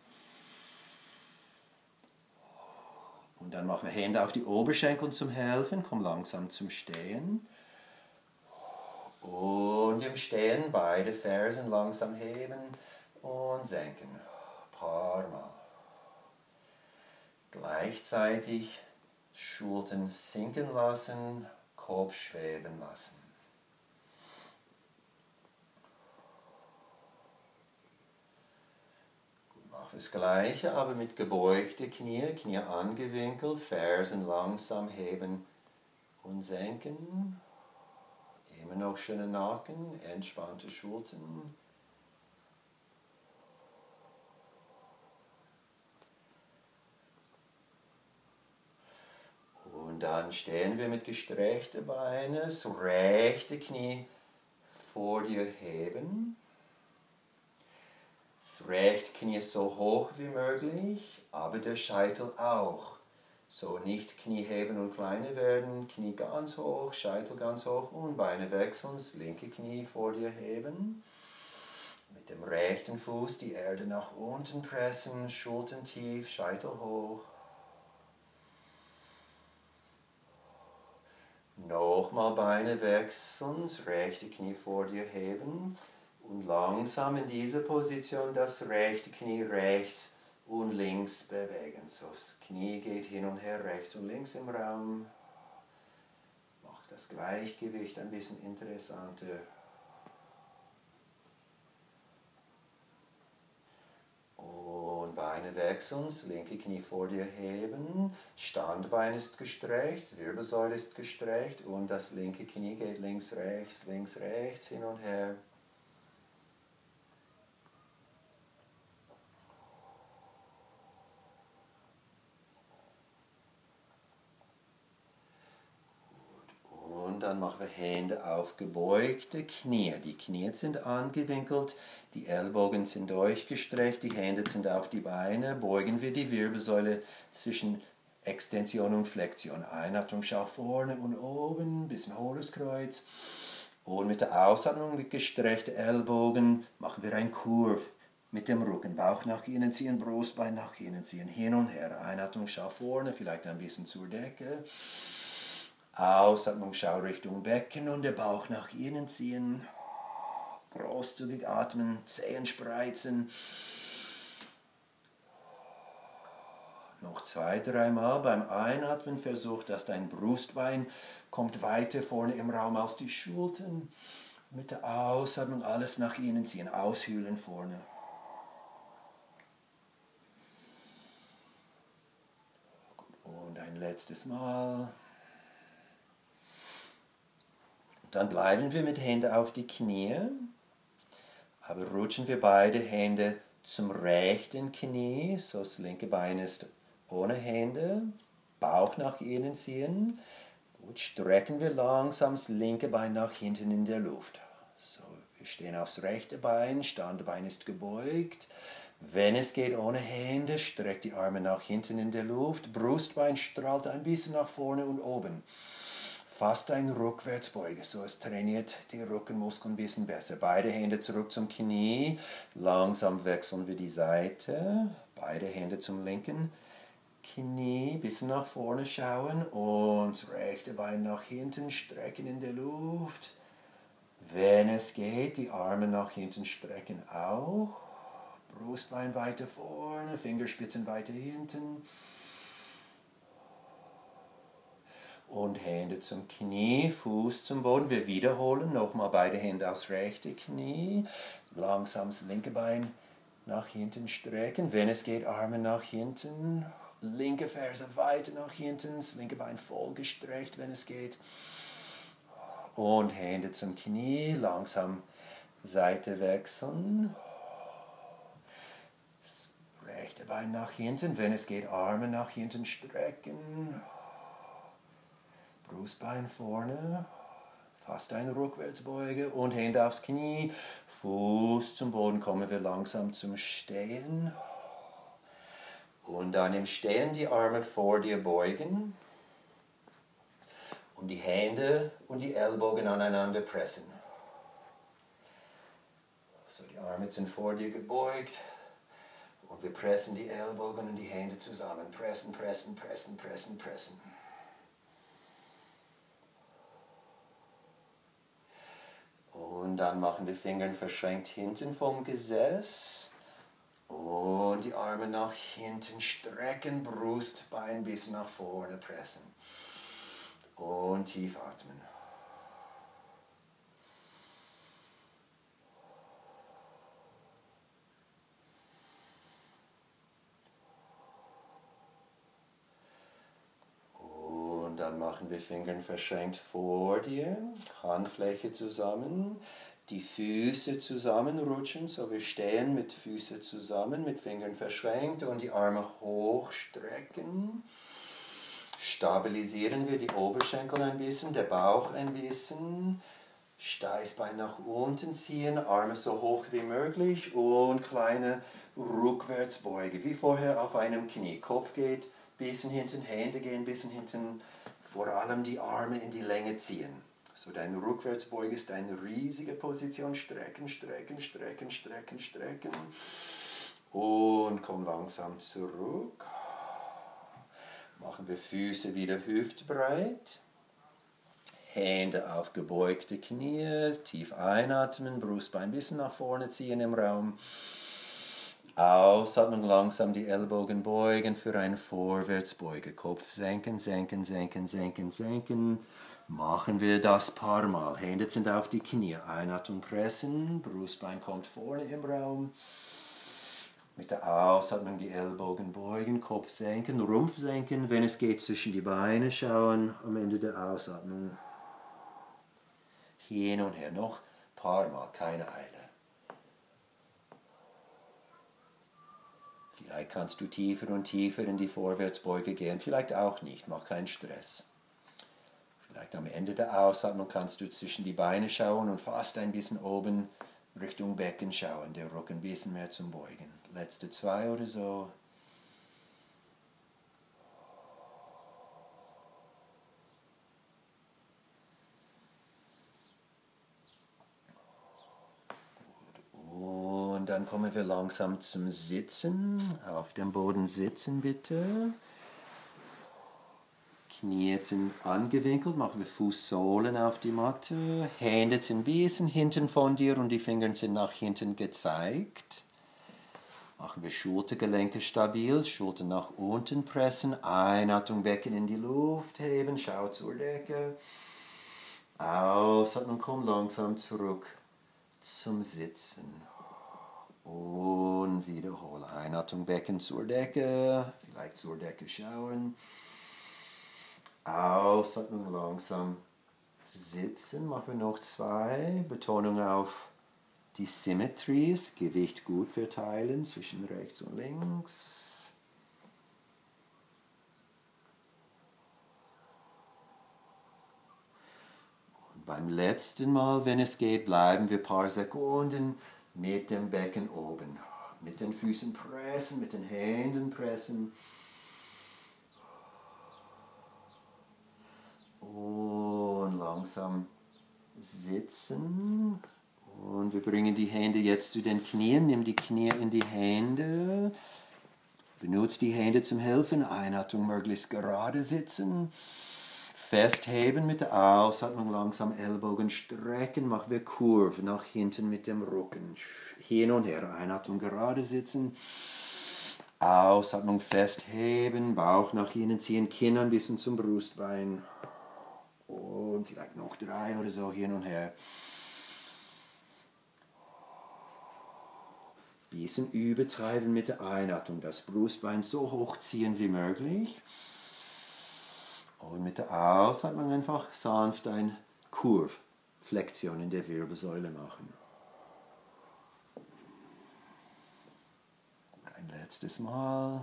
Und dann machen wir Hände auf die Oberschenkel zum Helfen. Komm langsam zum Stehen. Und im Stehen beide Fersen langsam heben und senken. Ein paar Mal. Gleichzeitig Schultern sinken lassen, Kopf schweben lassen. Das Gleiche, aber mit gebeugten Knie, Knie angewinkelt, Fersen langsam heben und senken. Immer noch schöner Nacken, entspannte Schultern. Und dann stehen wir mit gestreckten Beinen, das rechte Knie vor dir heben. Das rechte Knie ist so hoch wie möglich, aber der Scheitel auch. So nicht Knie heben und kleiner werden, Knie ganz hoch, Scheitel ganz hoch und Beine wechseln, das linke Knie vor dir heben. Mit dem rechten Fuß die Erde nach unten pressen, Schultern tief, Scheitel hoch. Nochmal Beine wechseln, das rechte Knie vor dir heben. Und langsam in dieser Position das rechte Knie rechts und links bewegen. So, das Knie geht hin und her, rechts und links im Raum. Macht das Gleichgewicht ein bisschen interessanter. Und Beine wechseln, das linke Knie vor dir heben. Standbein ist gestreckt, Wirbelsäule ist gestreckt und das linke Knie geht links, rechts, links, rechts, hin und her. Und dann machen wir Hände auf gebeugte Knie. Die Knie sind angewinkelt, die Ellbogen sind durchgestreckt, die Hände sind auf die Beine. Beugen wir die Wirbelsäule zwischen Extension und Flexion. Einatmung, schau vorne und oben, ein bisschen hohles Kreuz. Und mit der Ausatmung mit gestreckten Ellbogen machen wir einen Kurve mit dem Rücken. Bauch nach innen ziehen, Brustbein nach innen ziehen, hin und her. Einatmung, schau vorne, vielleicht ein bisschen zur Decke. Ausatmung, schau Richtung Becken und der Bauch nach innen ziehen. Großzügig atmen, Zehen spreizen. Noch zwei, dreimal beim Einatmen versuch, dass dein Brustbein kommt weiter vorne im Raum als die Schultern. Mit der Ausatmung alles nach innen ziehen, aushöhlen vorne. Und ein letztes Mal. Dann bleiben wir mit Händen auf die Knie, aber rutschen wir beide Hände zum rechten Knie, so das linke Bein ist ohne Hände, Bauch nach innen ziehen. Gut, strecken wir langsam das linke Bein nach hinten in der Luft. So, wir stehen aufs rechte Bein, Standbein ist gebeugt. Wenn es geht ohne Hände, streckt die Arme nach hinten in der Luft, Brustbein strahlt ein bisschen nach vorne und oben. Fast ein Rückwärtsbeuge, so es trainiert die Rückenmuskeln ein bisschen besser. Beide Hände zurück zum Knie, langsam wechseln wir die Seite. Beide Hände zum linken Knie, ein bisschen nach vorne schauen und das rechte Bein nach hinten strecken in der Luft. Wenn es geht, die Arme nach hinten strecken auch. Brustbein weiter vorne, Fingerspitzen weiter hinten. Und Hände zum Knie, Fuß zum Boden. Wir wiederholen nochmal beide Hände aufs rechte Knie. Langsam das linke Bein nach hinten strecken. Wenn es geht, Arme nach hinten. Linke Ferse weiter nach hinten. Das linke Bein voll gestreckt, wenn es geht. und Hände zum Knie, langsam Seite wechseln. Das rechte Bein nach hinten, wenn es geht, Arme nach hinten strecken. Brustbein vorne, fast eine Rückwärtsbeuge und Hände aufs Knie, Fuß zum Boden, kommen wir langsam zum Stehen. Und dann im Stehen die Arme vor dir beugen und die Hände und die Ellbogen aneinander pressen. So, die Arme sind vor dir gebeugt und wir pressen die Ellbogen und die Hände zusammen. Pressen, pressen, pressen, pressen, pressen. Und dann machen wir Finger verschränkt hinten vom Gesäß. Und die Arme nach hinten strecken, Brustbein bis nach vorne pressen. Und tief atmen. Und dann machen wir Finger verschränkt vor dir, Handfläche zusammen. Die Füße zusammenrutschen, so wir stehen mit Füßen zusammen, mit Fingern verschränkt und die Arme hochstrecken. Stabilisieren wir die Oberschenkel ein bisschen, der Bauch ein bisschen. Steißbein nach unten ziehen, Arme so hoch wie möglich und kleine Rückwärtsbeuge, wie vorher auf einem Knie. Kopf geht ein bisschen hinten, Hände gehen ein bisschen hinten, vor allem die Arme in die Länge ziehen. So, deine Rückwärtsbeuge ist eine riesige Position. Strecken, strecken, strecken, strecken, strecken. Und komm langsam zurück. Machen wir Füße wieder hüftbreit. Hände auf gebeugte Knie. Tief einatmen, Brustbein ein bisschen nach vorne ziehen im Raum. Ausatmen, langsam die Ellbogen beugen für eine Vorwärtsbeuge. Kopf senken, senken, senken, senken, senken. Machen wir das paar Mal. Hände sind auf die Knie. Einatmung pressen. Brustbein kommt vorne im Raum. Mit der Ausatmung die Ellbogen beugen. Kopf senken. Rumpf senken. Wenn es geht, zwischen die Beine schauen. Am Ende der Ausatmung. Hin und her. Noch ein paar Mal. Keine Eile. Vielleicht kannst du tiefer und tiefer in die Vorwärtsbeuge gehen. Vielleicht auch nicht. Mach keinen Stress. Vielleicht am Ende der Ausatmung kannst du zwischen die Beine schauen und fast ein bisschen oben Richtung Becken schauen, der Rücken ein bisschen mehr zum Beugen. Letzte zwei oder so. Und dann kommen wir langsam zum Sitzen. Auf dem Boden sitzen bitte. Knie sind angewinkelt, machen wir Fußsohlen auf die Matte, Hände sind ein bisschen hinten von dir und die Finger sind nach hinten gezeigt. Machen wir Schultergelenke stabil, Schultern nach unten pressen, Einatmung, Becken in die Luft heben, schau zur Decke. Ausatmung, komm langsam zurück zum Sitzen. Und wiederhole. Einatmung, Becken zur Decke, vielleicht zur Decke schauen. Ausatmung, langsam sitzen. Machen wir noch zwei. Betonung auf die Symmetrie, das Gewicht gut verteilen zwischen rechts und links. Und beim letzten Mal, wenn es geht, bleiben wir ein paar Sekunden mit dem Becken oben. Mit den Füßen pressen, mit den Händen pressen. Und langsam sitzen. Und wir bringen die Hände jetzt zu den Knien. Nimm die Knie in die Hände. Benutze die Hände zum Helfen. Einatmung möglichst gerade sitzen. Festheben mit der Ausatmung. Langsam Ellbogen strecken. Machen wir Kurve nach hinten mit dem Rücken. Hin und her. Einatmung gerade sitzen. Ausatmung festheben. Bauch nach innen ziehen. Kinn ein bisschen zum Brustbein. Und vielleicht noch drei oder so hin und her. Bisschen übertreiben mit der Einatmung. Das Brustbein so hoch ziehen wie möglich. Und mit der Ausatmung einfach sanft ein Kurve Flexion in der Wirbelsäule machen. Ein letztes Mal.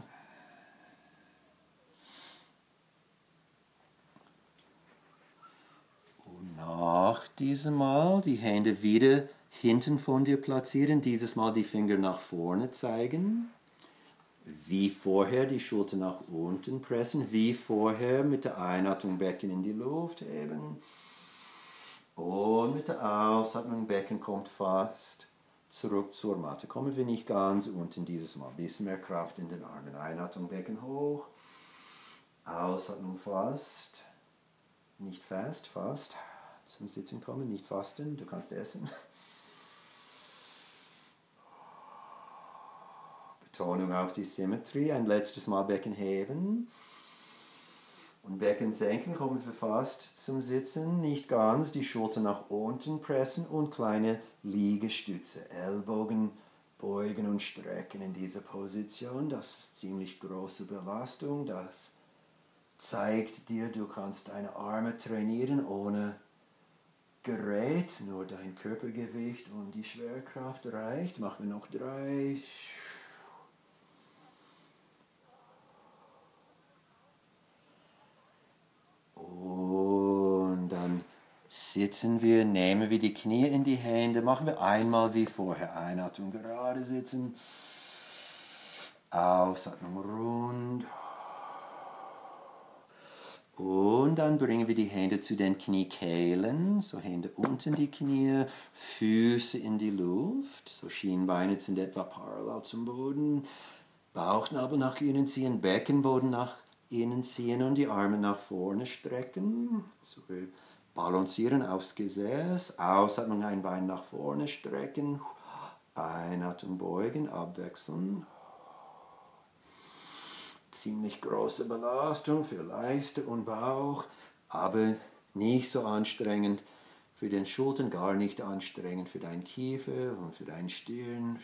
Und nach diesem Mal die Hände wieder hinten von dir platzieren. Dieses Mal die Finger nach vorne zeigen. Wie vorher die Schulter nach unten pressen. Wie vorher mit der Einatmung Becken in die Luft heben. Und mit der Ausatmung Becken kommt fast zurück zur Matte. Kommen wir nicht ganz unten dieses Mal. Ein bisschen mehr Kraft in den Armen. Einatmung Becken hoch. Ausatmung fast. Nicht fest, fast. Zum Sitzen kommen, nicht fasten. Du kannst essen. Betonung auf die Symmetrie. Ein letztes Mal Becken heben. Und Becken senken, kommen wir fast zum Sitzen. Nicht ganz, die Schulter nach unten pressen und kleine Liegestütze. Ellbogen beugen und strecken in dieser Position. Das ist ziemlich große Belastung. Das zeigt dir, du kannst deine Arme trainieren ohne Gerät. Nur dein Körpergewicht und die Schwerkraft reicht. Machen wir noch drei. Und dann sitzen wir, nehmen wir die Knie in die Hände, machen wir einmal wie vorher. Einatmung gerade sitzen, Ausatmung rund. Und dann bringen wir die Hände zu den Kniekehlen, so Hände unten die Knie, Füße in die Luft, so Schienbeine sind etwa parallel zum Boden, Bauchnabel nach innen ziehen, Beckenboden nach innen ziehen und die Arme nach vorne strecken. So wir balancieren aufs Gesäß, Ausatmung ein Bein nach vorne strecken, Einatmung beugen, abwechseln. Ziemlich große Belastung für Leiste und Bauch, aber nicht so anstrengend für den Schultern, gar nicht anstrengend für deinen Kiefer und für deine Stirn.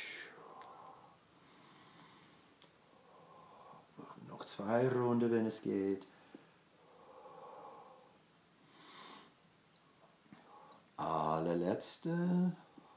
Machen noch zwei Runden, wenn es geht. Allerletzte.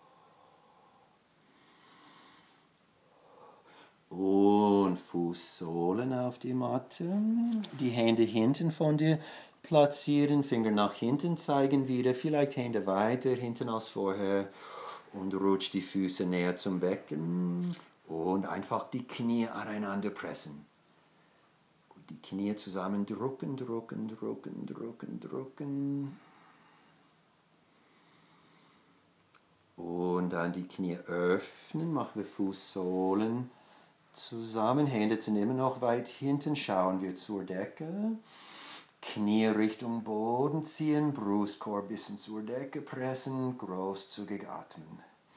Und Fußsohlen auf die Matte. Die Hände hinten von dir platzieren, Finger nach hinten zeigen wieder, vielleicht Hände weiter hinten als vorher und rutscht die Füße näher zum Becken und einfach die Knie aneinander pressen. Gut, die Knie zusammen drücken, drücken, drücken, drücken, drücken. Und dann die Knie öffnen, machen wir Fußsohlen zusammen, Hände sind immer noch weit hinten, schauen wir zur Decke. Knie Richtung Boden ziehen, Brustkorb bisschen zur Decke pressen, großzügig atmen.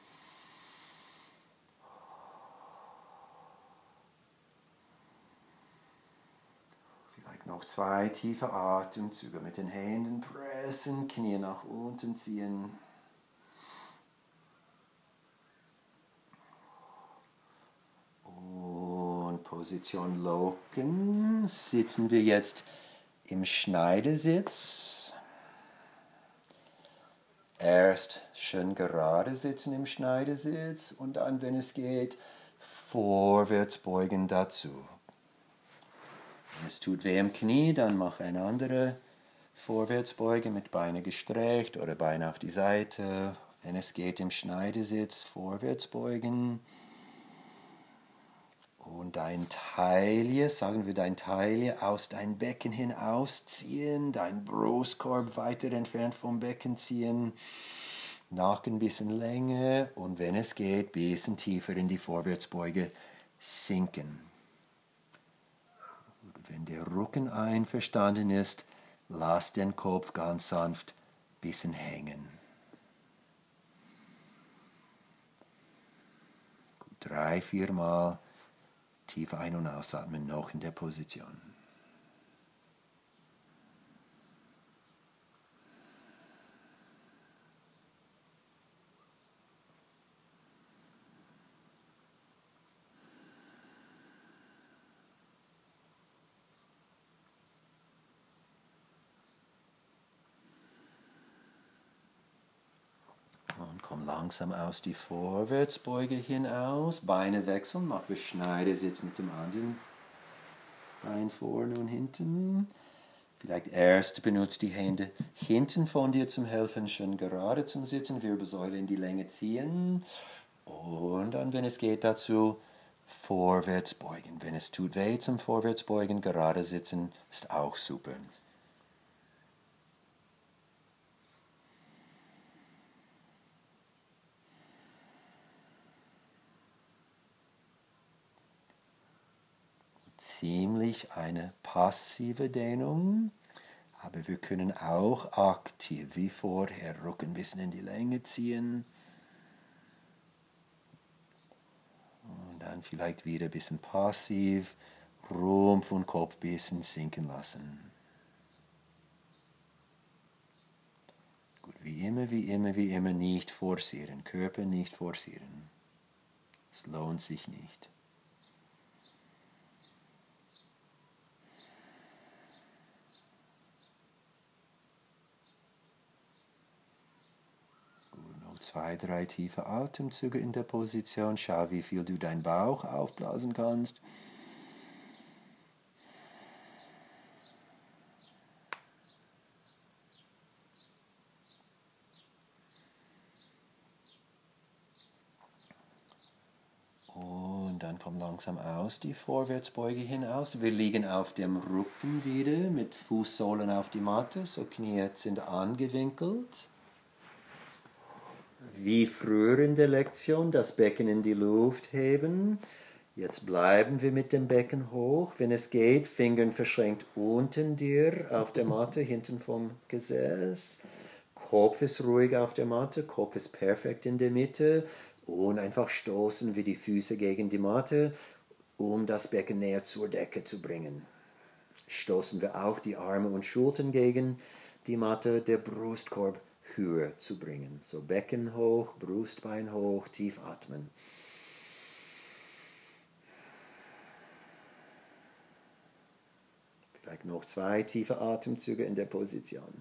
Vielleicht noch zwei tiefe Atemzüge mit den Händen pressen, Knie nach unten ziehen. Position locken. Sitzen wir jetzt im Schneidersitz. Erst schön gerade sitzen im Schneidersitz und dann, wenn es geht, vorwärts beugen dazu. Wenn es tut weh im Knie, dann mach eine andere Vorwärtsbeuge mit Beine gestreckt oder Beine auf die Seite. Wenn es geht im Schneidersitz, vorwärts beugen. Und dein Taille, sagen wir dein Taille, aus dein Becken hin ausziehen, dein Brustkorb weiter entfernt vom Becken ziehen, Nacken ein bisschen länger und wenn es geht, ein bisschen tiefer in die Vorwärtsbeuge sinken. Und wenn der Rücken einverstanden ist, lass den Kopf ganz sanft ein bisschen hängen. Gut, drei, vier Mal. Tief ein- und ausatmen, noch in der Position. Komm langsam aus die Vorwärtsbeuge hinaus. Beine wechseln. Mach wir Schneidersitz mit dem anderen Bein vorne und hinten. Vielleicht erst benutzt die Hände hinten von dir zum Helfen, schön gerade zum Sitzen. Wirbelsäule in die Länge ziehen. Und dann, wenn es geht, dazu vorwärts beugen. Wenn es tut weh zum Vorwärtsbeugen, gerade sitzen ist auch super. Ziemlich eine passive Dehnung, aber wir können auch aktiv, wie vorher, Rücken ein bisschen in die Länge ziehen. Und dann vielleicht wieder ein bisschen passiv, Rumpf und Kopf ein bisschen sinken lassen. Gut, wie immer, wie immer, wie immer, nicht forcieren, Körper nicht forcieren. Es lohnt sich nicht. Zwei, drei tiefe Atemzüge in der Position. Schau, wie viel du deinen Bauch aufblasen kannst. Und dann komm langsam aus die Vorwärtsbeuge hinaus. Wir liegen auf dem Rücken wieder mit Fußsohlen auf die Matte. So, Knie sind angewinkelt. Wie früher in der Lektion, das Becken in die Luft heben. Jetzt bleiben wir mit dem Becken hoch. Wenn es geht, Fingern verschränkt unten dir auf der Matte, hinten vom Gesäß. Kopf ist ruhig auf der Matte, Kopf ist perfekt in der Mitte. Und einfach stoßen wir die Füße gegen die Matte, um das Becken näher zur Decke zu bringen. Stoßen wir auch die Arme und Schultern gegen die Matte, der Brustkorb höher zu bringen. So Becken hoch, Brustbein hoch, tief atmen. Vielleicht noch zwei tiefe Atemzüge in der Position.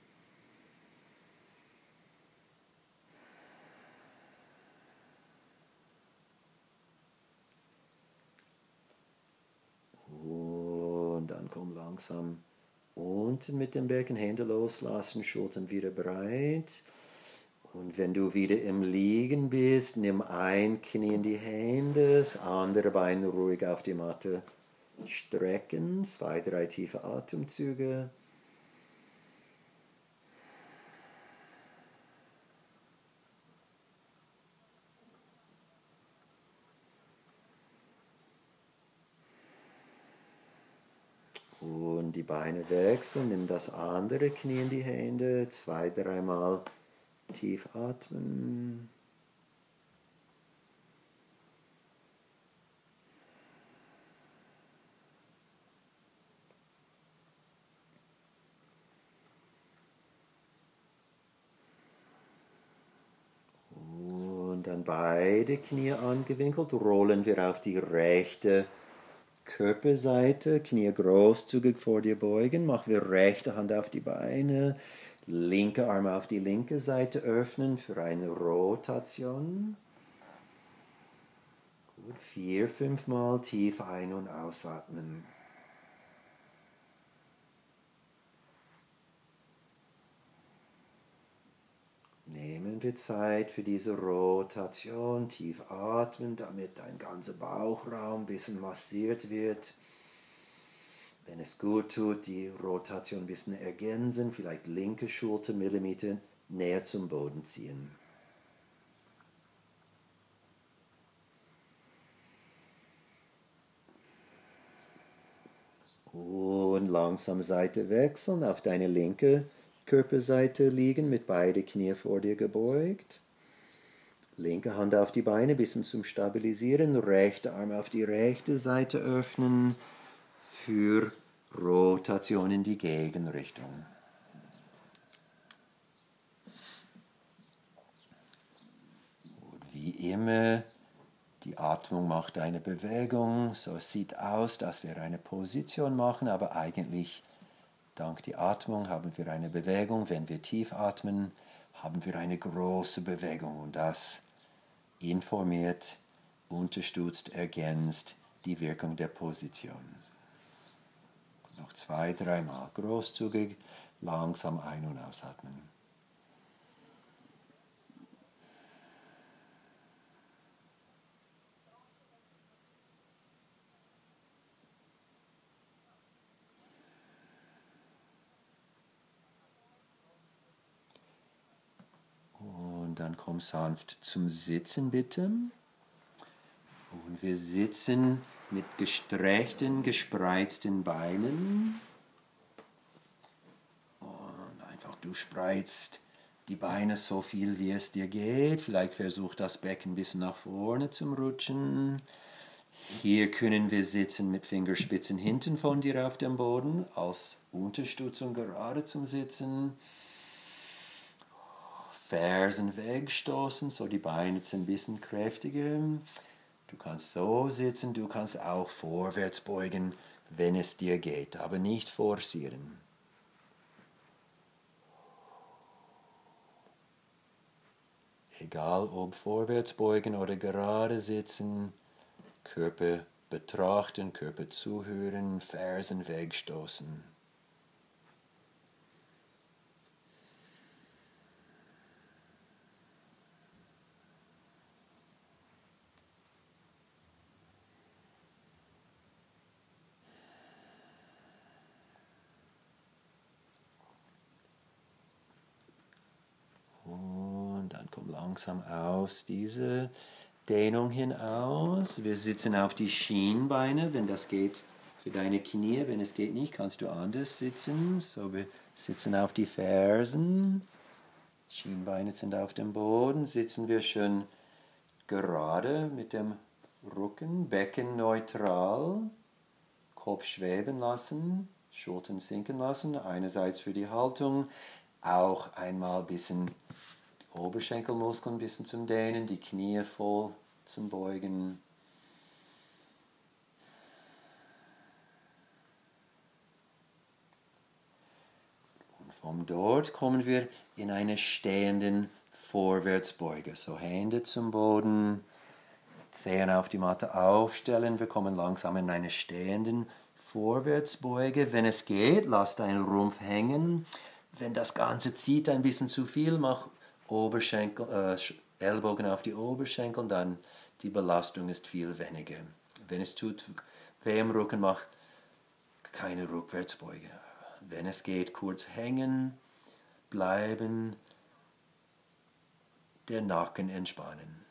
Und dann komm langsam unten mit dem Becken, Hände loslassen, Schultern wieder breit. Und wenn du wieder im Liegen bist, nimm ein Knie in die Hände, das andere Bein ruhig auf die Matte strecken. Zwei, drei tiefe Atemzüge. Und die Beine wechseln, nimm das andere Knie in die Hände, zwei, dreimal tief atmen. Und dann beide Knie angewinkelt, rollen wir auf die rechte Körperseite, Knie großzügig vor dir beugen, machen wir rechte Hand auf die Beine, linke Arm auf die linke Seite öffnen für eine Rotation. Gut, vier, fünf Mal tief ein- und ausatmen. Nehmen wir Zeit für diese Rotation, tief atmen, damit dein ganzer Bauchraum ein bisschen massiert wird. Wenn es gut tut, die Rotation ein bisschen ergänzen, vielleicht linke Schulter Millimeter näher zum Boden ziehen. Und langsam Seite wechseln, auf deine linke Körperseite liegen, mit beide Knie vor dir gebeugt. Linke Hand auf die Beine, bisschen zum Stabilisieren. Rechte Arm auf die rechte Seite öffnen für Rotation in die Gegenrichtung. Und wie immer, die Atmung macht eine Bewegung. So es sieht aus, dass wir eine Position machen, aber eigentlich dank der Atmung haben wir eine Bewegung. Wenn wir tief atmen, haben wir eine große Bewegung und das informiert, unterstützt, ergänzt die Wirkung der Position. Noch zwei, dreimal großzügig, langsam ein- und ausatmen. Und dann komm sanft zum Sitzen, bitte. Und wir sitzen mit gestreckten, gespreizten Beinen. Und einfach, du spreizt die Beine so viel, wie es dir geht. Vielleicht versuch das Becken ein bisschen nach vorne zu rutschen. Hier können wir sitzen mit Fingerspitzen hinten von dir auf dem Boden, als Unterstützung gerade zum Sitzen. Fersen wegstoßen, so die Beine sind ein bisschen kräftiger. Du kannst so sitzen, du kannst auch vorwärts beugen, wenn es dir geht, aber nicht forcieren. Egal ob vorwärts beugen oder gerade sitzen, Körper betrachten, Körper zuhören, Fersen wegstoßen. Und dann komm langsam aus diese Dehnung hinaus. Wir sitzen auf die Schienbeine, wenn das geht für deine Knie. Wenn es geht nicht, kannst du anders sitzen. So, wir sitzen auf die Fersen. Schienbeine sind auf dem Boden. Sitzen wir schön gerade mit dem Rücken, Becken neutral, Kopf schweben lassen, Schultern sinken lassen. Einerseits für die Haltung, auch einmal ein bisschen Oberschenkelmuskeln ein bisschen zum Dehnen, die Knie voll zum Beugen. Und von dort kommen wir in eine stehenden Vorwärtsbeuge. So Hände zum Boden, Zehen auf die Matte aufstellen. Wir kommen langsam in eine stehenden Vorwärtsbeuge. Wenn es geht, lass deinen Rumpf hängen. Wenn das Ganze zieht ein bisschen zu viel, mach Oberschenkel, äh, Ellbogen auf die Oberschenkel, dann die Belastung ist viel weniger. Wenn es tut weh im Rücken, mach keine Rückwärtsbeuge. Wenn es geht, kurz hängen, bleiben, der Nacken entspannen.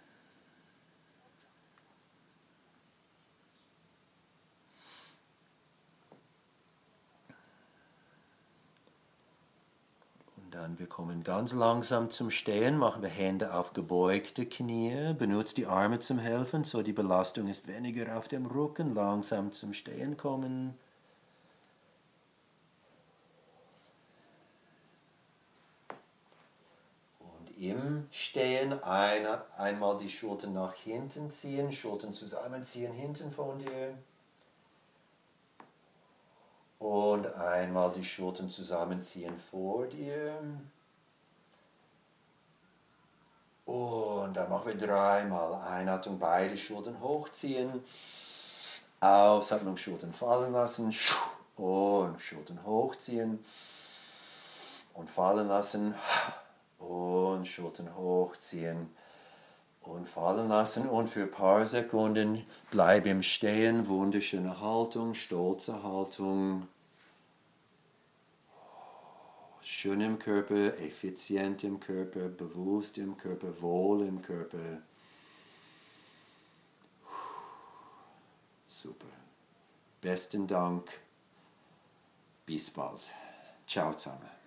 Dann wir kommen ganz langsam zum Stehen, machen wir Hände auf gebeugte Knie, benutzt die Arme zum Helfen, so die Belastung ist weniger auf dem Rücken, langsam zum Stehen kommen. Und im Stehen eine, einmal die Schultern nach hinten ziehen, Schultern zusammenziehen hinten von dir. Und einmal die Schultern zusammenziehen vor dir. Und dann machen wir dreimal Einatmung, beide Schultern hochziehen. Ausatmung, Schultern fallen lassen. Und Schultern hochziehen. Und fallen lassen. Und Schultern hochziehen. Und fallen lassen. Und für ein paar Sekunden bleib im Stehen. Wunderschöne Haltung, stolze Haltung. Schön im Körper, effizient im Körper, bewusst im Körper, wohl im Körper. Super. Besten Dank. Bis bald. Ciao zusammen.